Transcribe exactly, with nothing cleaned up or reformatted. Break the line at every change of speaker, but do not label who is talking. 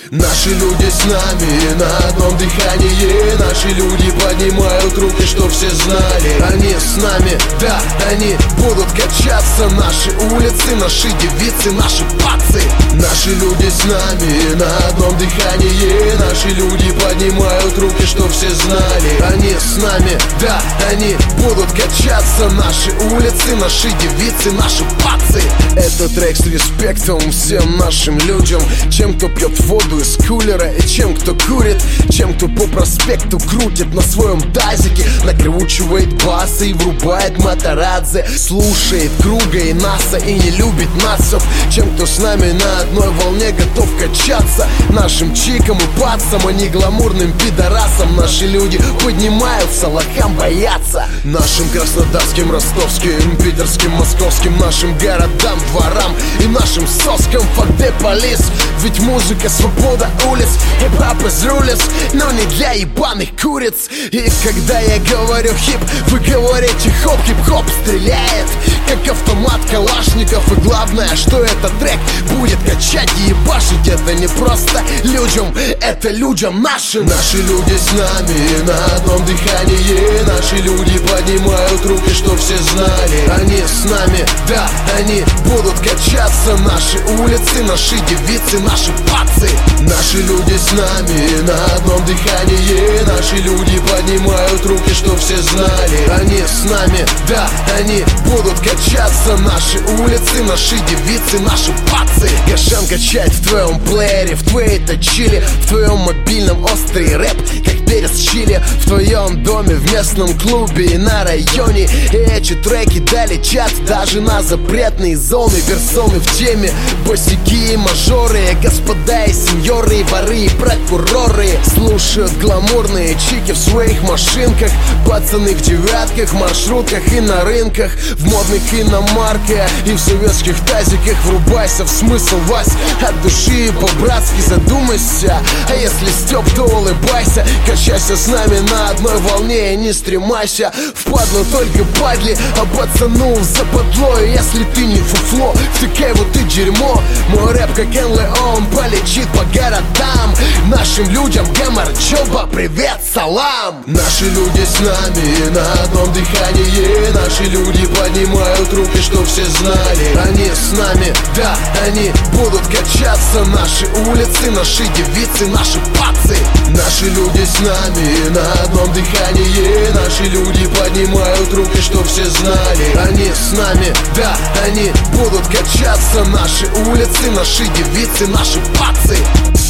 Наши люди с нами на одном дыхании. Наши люди поднимают руки, чтоб все знали. Они с нами, да, они будут качаться. Наши улицы, наши девицы, наши пацы. Наши люди с нами на одном дыхании. Наши люди поднимают руки, чтоб все знали. Они с нами, да, они будут качаться. Наши улицы, наши девицы, наши пацы. Это трек с респектом всем нашим людям. Тем, кто пьет воду из кулера, и чем, кто курит, чем, кто по проспекту крутит на своем тазике, накручивает басы и врубает Матарадзе, слушает Круга и Наса и не любит нацев. Чем, кто с нами на одной волне готов качаться. Нашим чикам и пацам, а не гламурным пидорасам. Наши люди поднимаются, лохам боятся. Нашим краснодарским, ростовским, питерским, московским, нашим городам, дворам и нашим соскам. Fuck the police, ведь музыка, свобода улиц. Хип-хап из рулиц, но не для ебаных куриц. И когда я говорю хип, вы говорите хоп. Хип-хоп стреляет, как автомат калашников. И главное, что этот трек будет качать и ебашить. Это не просто людям, это людям нашим. Наши люди с нами на одном дыхании. Наши люди поднимают руки, чтоб все знали. Они с нами, да, они будут качаться. Наши улицы, наши девицы, наши пацы. Наши люди с нами на одном дыхании. Наши люди поднимают руки, чтоб все знали. Они с нами, да, они будут качаться. Наши улицы, наши девицы, наши пацы. Гашан качает в твоем плеере, в твоей точиле, в твоем мобильном острый рэп, как перец чили. В твоем доме, в местном клубе и на районе. И эти треки долетят даже на запретные зоны. Персоны в теме, босики и мажоры, господа и сеньоры, и воры и прокуроры. Слушают гламурные чики в своих машинках. Пацаны в девятках, маршрутках и на рынках, в модных иномарках и в советских тазиках. Врубайся в смысл, Вась, от души по-братски задумайся. А если стёб, то улыбайся. Качайся с нами на одной волне и не стремайся. Впадло только падли, а пацану в западло. И если ты не фуфло, втыкай вот и дерьмо. Мой рэп как Эн Леон полечит по городам. Нашим людям гаммер, чоба, привет, салам. Наши люди с нами на одном дыхании. Наши люди поднимают руки, чтоб все знали. Они с нами, да, они будут качаться. Наши улицы, наши девицы, наши пацы. Наши люди с нами на одном дыхании. Наши люди поднимают руки, чтоб все знали. Они с нами, да, они будут качаться. Наши улицы, наши девицы, наши пацы.